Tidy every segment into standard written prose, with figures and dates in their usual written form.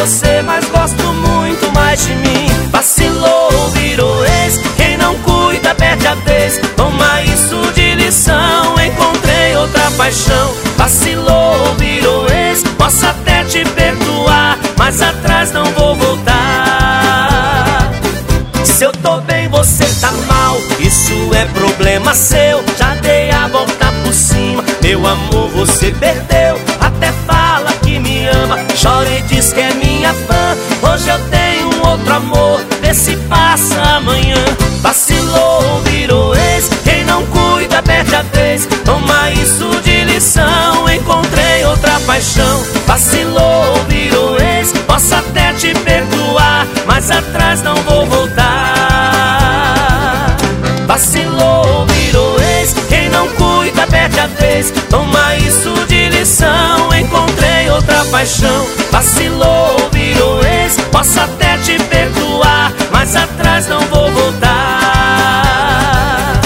você, mas gosto muito mais de mim. Vacilou, virou ex, quem não cuida perde a vez. Toma isso de lição, encontrei outra paixão. Vacilou, virou ex, posso até te perdoar, mas atrás não vou voltar. Se eu tô bem, você tá mal, isso é problema seu. Já dei a volta por cima, meu amor, você perdeu. Até fala que me ama, chora e diz que é minha fã. Hoje eu tenho um outro amor, vê se passa amanhã. Vacilou, virou ex, quem não cuida perde a vez. Toma isso de lição, encontrei outra paixão. Vacilou, virou ex, posso até te perdoar, mas atrás não vou voltar. Vacilou, virou ex, quem não cuida perde a vez. Toma isso de lição, encontrei outra paixão. Vacilou, virou ex, posso até te perdoar, mas atrás não vou voltar.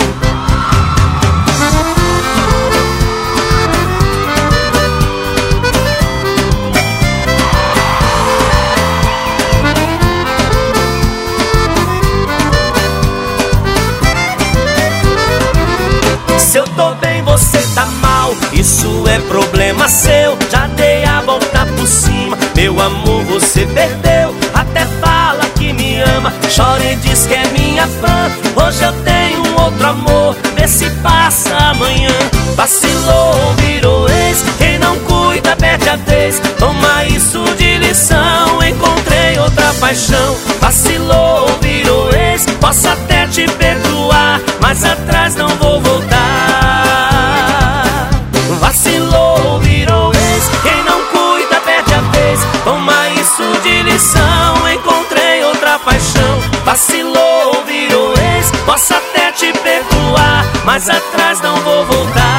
Se eu tô bem, você tá mal, isso é problema seu. Já dei a volta por cima, meu amor, você perdeu. Até fala que me ama, chora e diz que é minha fã. Hoje eu tenho um outro amor, vê se passa amanhã. Vacilou, virou ex, quem não cuida perde a vez. Toma isso de lição, encontrei outra paixão. Vacilou, virou ex, posso até te perdoar, mas atrás não vou voltar. Vacilou, virou ex, quem não cuida perde a vez. Toma isso de lição, encontrei outra paixão. Vacilou, virou ex, posso até te perdoar, mas atrás não vou voltar.